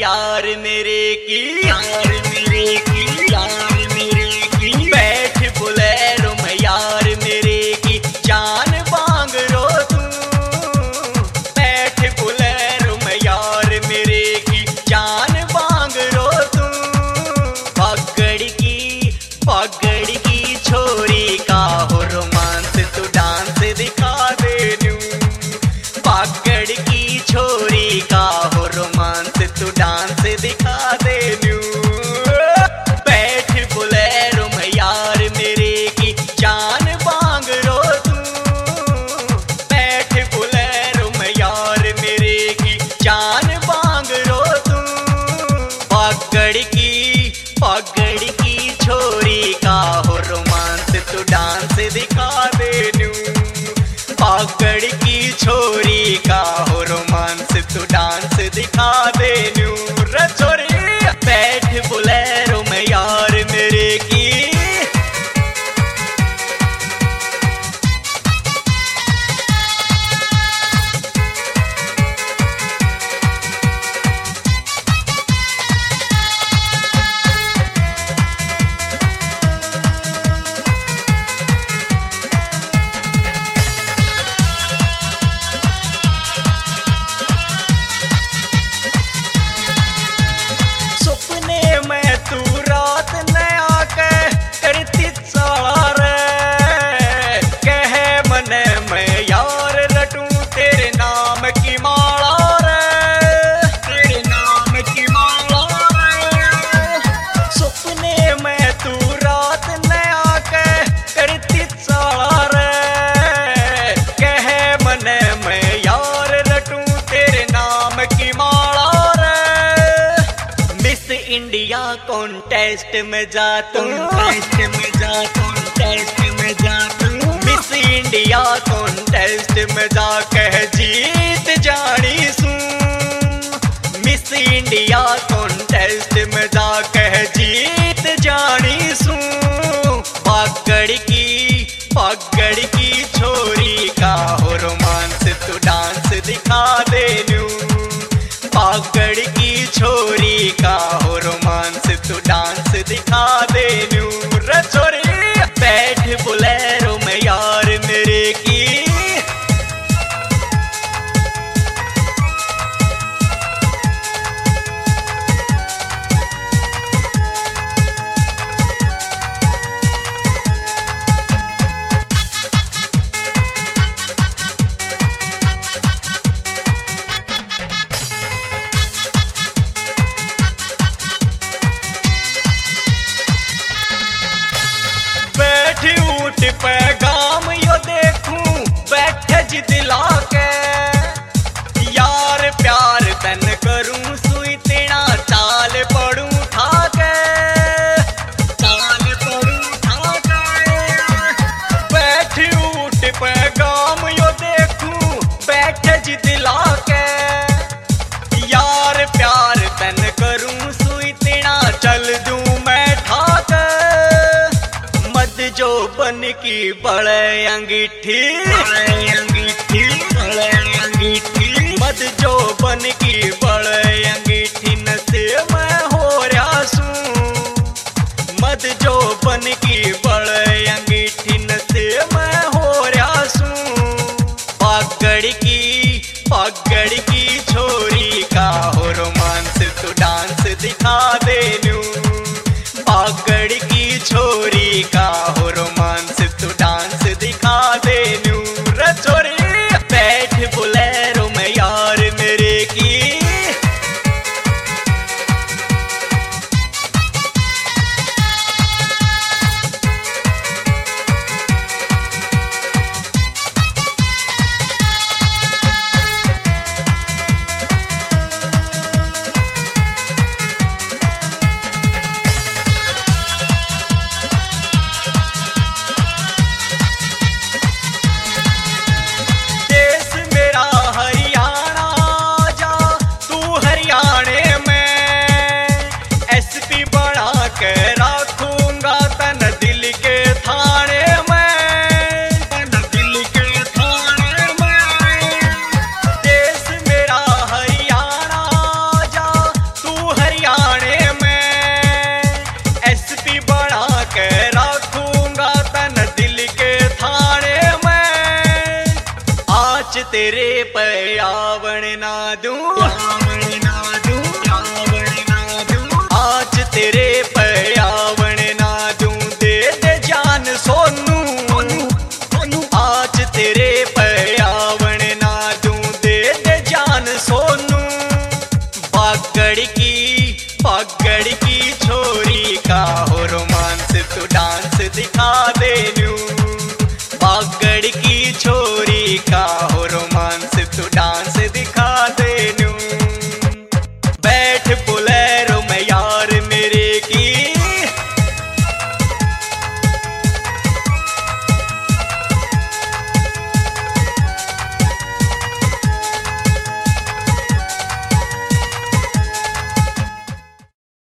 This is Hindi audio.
यार मेरे की, यार मेरे की, यार मेरे की। बैठ बोलेरो में यार मेरे की, जान मांग रो तू। बैठ बोलेरो में यार मेरे की, जान मांग रो तू। पगड़ की छोरी का हो रोमांस, तू डांस दिखा दे न्यू। पगड़ की छोरी का हो रोमांस, तू डांस दिखा दे न्यू। बैठ बोलेरो में यार मेरे की, जान मांग रो तू। बैठ बोलेरो में यार मेरे की, जान मांग रो तू। पगड़ की छोरी का हो रोमांस, तू डांस दिखा दे न्यू। पगड़ की छोरी का हो रोमांस, तू डांस दिखा दे न्यू। रे छोरी बैठ बोलेरो में यार मेरे की। तू रात न आके करती चाला रे, कह मने मैं यार रटूं तेरे नाम की माला रे। तेरे नाम की माला रे। सपने में तू रात न आके करती चाला रे, कह मने मैं यार रटूं तेरे नाम की माला रे। मिस इंडिया कॉन्टेस्ट में जा तू, कॉन्टेस्ट में जा, कॉन्टेस्ट में जा तू। मिस इंडिया कॉन्टेस्ट में जा कह जीत जानी सू। मिस इंडिया कॉन्टेस्ट में जा कह जीत जानी सू। पगड़ की छोरी का हो रोमांस, तू डांस दिखा दे न्यू। पगड़ की छोरी का हो रोमांस, तू डांस दिखा दे न्यू। रे छोरी बैठ बोलेरो में यार मेरे की। ऊट पे गाम यो देखूं बैठ दिला के, यार प्यार तन करूं सुई तेना चाल पड़ूं ठाके। चाल पड़ूं ठाके। बैठ ऊट पे गाम यो देखूं बैठ दिला के, यार प्यार तन करूं सुई तेना चल दूं मैं ठाके। जो बन की बड़े अंगीठी, अंगीठी, बड़े अंगीठी। मद जो बन की बड़े अंगीठी, नशे में हो रहा सू। मद जो बन की बड़े अंगीठी, नशे में हो रहा सू। पगड़ की छोरी का हो रोमांस, तू डांस दिखा दे न्यू। पगड़ की छोरी का हो रोमांस, तू डांस दिखा दे न्यू। रे छोरी बैठ बोलेरो में यार मेरे की। पे आवण ना दूं, आज तेरे पे आवण ना दूं, दे दे जान सोनू, आज तेरे पे आवण ना दूं, दे दे जान सोनू। बागड़ की छोरी का हो रोमांस तू डांस दिखा दे न्यू, बागड़ की छोरी का